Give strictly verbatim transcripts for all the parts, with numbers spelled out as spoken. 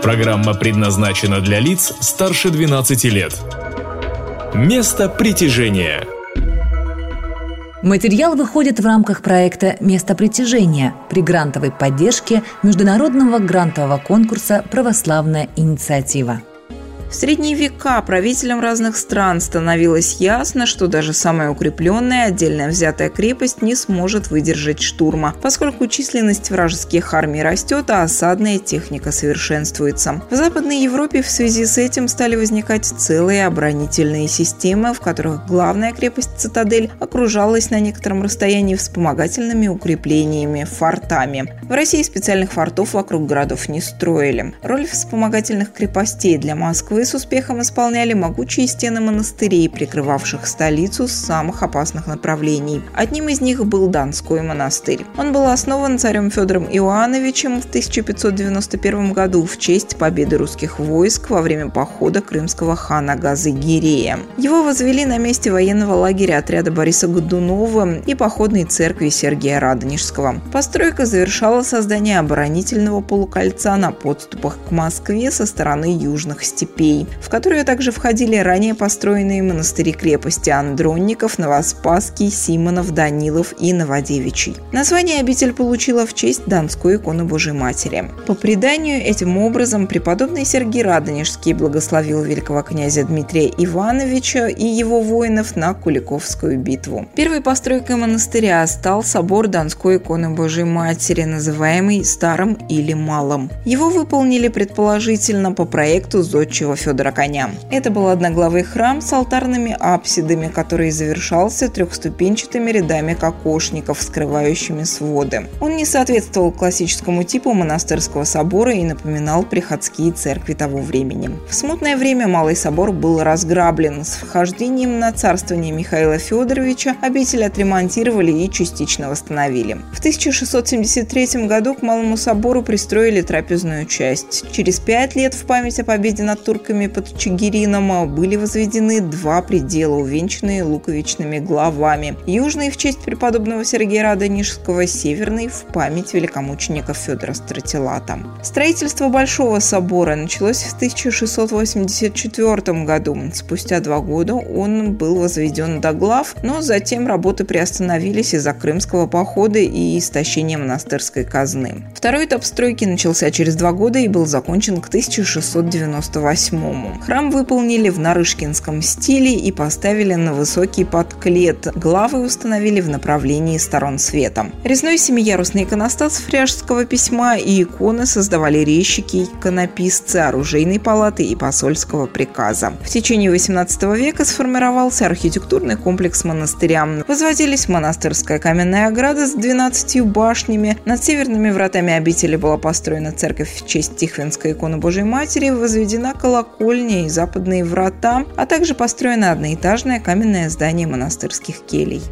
Программа предназначена для лиц старше двенадцати лет. Место притяжения. Материал выходит в рамках проекта «Место притяжения» при грантовой поддержке международного грантового конкурса «Православная инициатива». В средние века правителям разных стран становилось ясно, что даже самая укрепленная отдельно взятая крепость не сможет выдержать штурма, поскольку численность вражеских армий растет, а осадная техника совершенствуется. В Западной Европе в связи с этим стали возникать целые оборонительные системы, в которых главная крепость-цитадель окружалась на некотором расстоянии вспомогательными укреплениями, фортами. В России специальных фортов вокруг городов не строили. Роль вспомогательных крепостей для Москвы с успехом исполняли могучие стены монастырей, прикрывавших столицу с самых опасных направлений. Одним из них был Донской монастырь. Он был основан царем Федором Иоанновичем в тысяча пятьсот девяносто первом году в честь победы русских войск во время похода крымского хана Газы-Гирея. Его возвели на месте военного лагеря отряда Бориса Годунова и походной церкви Сергия Радонежского. Постройка завершала создание оборонительного полукольца на подступах к Москве со стороны южных степей, в которые также входили ранее построенные монастыри-крепости Андронников, Новоспасский, Симонов, Данилов и Новодевичий. Название обитель получила в честь Донской иконы Божией Матери. По преданию, этим образом преподобный Сергий Радонежский благословил великого князя Дмитрия Ивановича и его воинов на Куликовскую битву. Первой постройкой монастыря стал собор Донской иконы Божией Матери, называемый Старым или Малым. Его выполнили предположительно по проекту зодчего Федора Коня. Это был одноглавый храм с алтарными апсидами, который завершался трехступенчатыми рядами кокошников, скрывающими своды. Он не соответствовал классическому типу монастырского собора и напоминал приходские церкви того времени. В смутное время Малый собор был разграблен. С вхождением на царствование Михаила Федоровича обитель отремонтировали и частично восстановили. В тысяча шестьсот семьдесят третьем году к Малому собору пристроили трапезную часть. Через пять лет в память о победе над турками под Чигирином были возведены два предела, увенчанные луковичными главами. Южный в честь преподобного Сергия Радонежского, северный в память великомученика Федора Стратилата. Строительство Большого собора началось в тысяча шестьсот восемьдесят четвёртом году. Спустя два года он был возведен до глав, но затем работы приостановились из-за Крымского похода и истощения монастырской казны. Второй этап стройки начался через два года и был закончен к тысяча шестьсот девяносто восьмому. Храм выполнили в нарышкинском стиле и поставили на высокий подклет. Главы установили в направлении сторон света. Резной семиярусный иконостас фряжского письма и иконы создавали резчики, иконописцы оружейной палаты и посольского приказа. В течение восемнадцатого века сформировался архитектурный комплекс монастыря. Возводились монастырская каменная ограда с двенадцатью башнями. Над северными вратами обители была построена церковь в честь Тихвинской иконы Божией Матери, возведена колокольня и западные врата, а также построено одноэтажное каменное здание монастырских келей.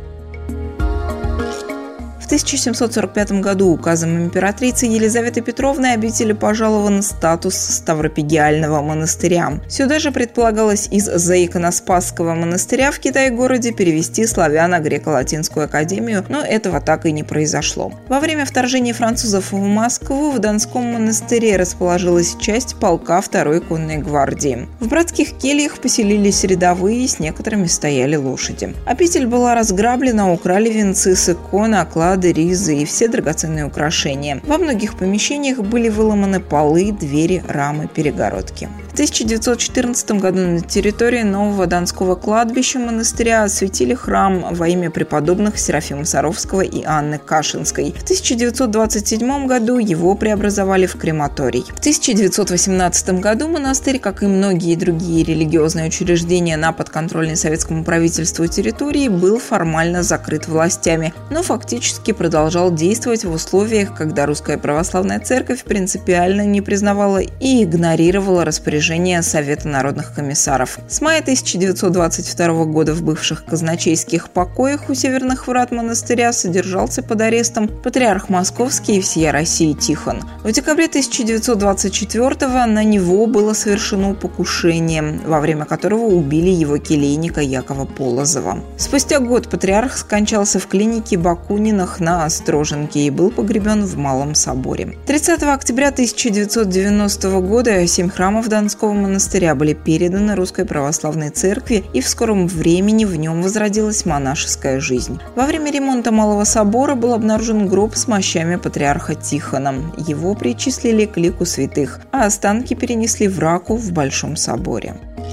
В тысяча семьсот сорок пятом году указом императрицы Елизаветы Петровны обители пожалован статус Ставропигиального монастыря. Сюда же предполагалось из Заиконоспасского монастыря в Китай-городе перевести славяно-греко-латинскую академию, но этого так и не произошло. Во время вторжения французов в Москву в Донском монастыре расположилась часть полка второй конной гвардии. В братских кельях поселились рядовые, с некоторыми стояли лошади. Обитель была разграблена, украли венцы с икон, оклады, ризы и все драгоценные украшения. Во многих помещениях были выломаны полы, двери, рамы, перегородки. В тысяча девятьсот четырнадцатом году на территории нового Донского кладбища монастыря осветили храм во имя преподобных Серафима Саровского и Анны Кашинской. В тысяча девятьсот двадцать седьмом году его преобразовали в крематорий. В тысяча девятьсот восемнадцатом году монастырь, как и многие другие религиозные учреждения на подконтрольной советскому правительству территории, был формально закрыт властями, но фактически продолжал действовать в условиях, когда Русская Православная Церковь принципиально не признавала и игнорировала распоряжение Совета народных комиссаров. С мая тысяча девятьсот двадцать второго года в бывших казначейских покоях у северных врат монастыря содержался под арестом патриарх Московский и всея России Тихон. В декабре тысяча девятьсот двадцать четвёртого на него было совершено покушение, во время которого убили его келейника Якова Полозова. Спустя год патриарх скончался в клинике Бакуниных покойниках на Остроженке и был погребен в Малом соборе. тридцатого октября тысяча девятьсот девяностого года семь храмов Донского монастыря были переданы Русской Православной Церкви, и в скором времени в нем возродилась монашеская жизнь. Во время ремонта Малого собора был обнаружен гроб с мощами патриарха Тихона. Его причислили к лику святых, а останки перенесли в Раку в Большом соборе.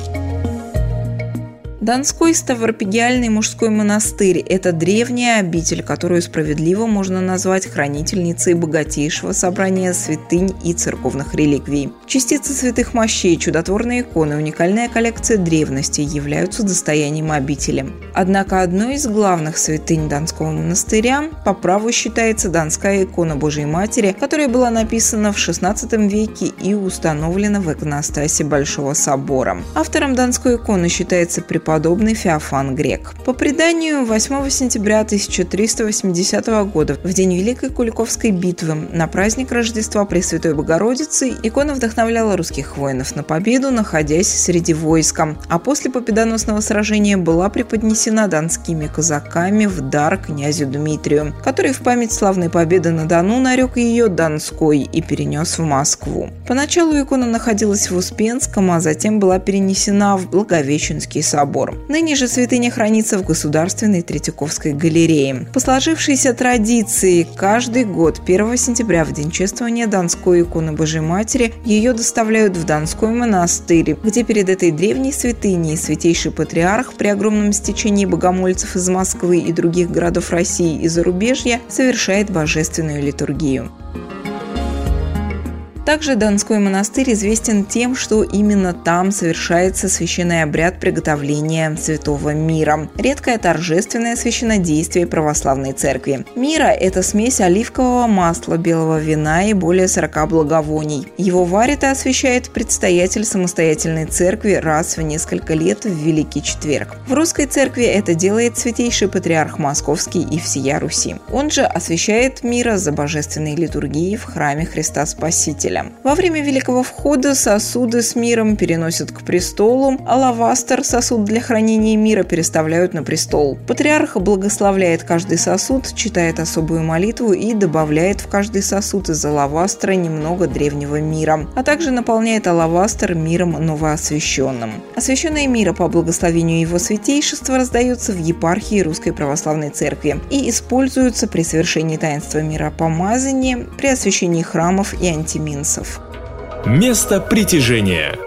Донской Ставропигиальный мужской монастырь – это древняя обитель, которую справедливо можно назвать хранительницей богатейшего собрания святынь и церковных реликвий. Частицы святых мощей, чудотворные иконы, уникальная коллекция древности являются достоянием обители. Однако одной из главных святынь Донского монастыря по праву считается Донская икона Божией Матери, которая была написана в шестнадцатом веке и установлена в иконостасе Большого собора. Автором Донской иконы считается преподобный Подобный Феофан Грек. По преданию, восьмого сентября тысяча триста восьмидесятого года, в день Великой Куликовской битвы, на праздник Рождества Пресвятой Богородицы, икона вдохновляла русских воинов на победу, находясь среди войска, а после победоносного сражения была преподнесена донскими казаками в дар князю Дмитрию, который в память славной победы на Дону нарек ее Донской и перенес в Москву. Поначалу икона находилась в Успенском, а затем была перенесена в Благовещенский собор. Ныне же святыня хранится в Государственной Третьяковской галерее. По сложившейся традиции, каждый год первого сентября в день чествования Донской иконы Божией Матери ее доставляют в Донской монастырь, где перед этой древней святыней святейший патриарх при огромном стечении богомольцев из Москвы и других городов России и зарубежья совершает божественную литургию. Также Донской монастырь известен тем, что именно там совершается священный обряд приготовления святого мира, редкое торжественное священнодействие православной церкви. Мира – это смесь оливкового масла, белого вина и более сорока благовоний. Его варит и освящает предстоятель самостоятельной церкви раз в несколько лет в Великий Четверг. В русской церкви это делает святейший патриарх Московский и всея Руси. Он же освящает мира за божественной литургией в храме Христа Спасителя. Во время Великого Входа сосуды с миром переносят к престолу, а лавастр, сосуд для хранения мира, переставляют на престол. Патриарх благословляет каждый сосуд, читает особую молитву и добавляет в каждый сосуд из алавастра немного древнего мира, а также наполняет алавастр миром новоосвященным. Освященное мира по благословению его святейшества раздается в епархии Русской Православной Церкви и используются при совершении таинства миропомазания, при освящении храмов и антиминсов. Место притяжения.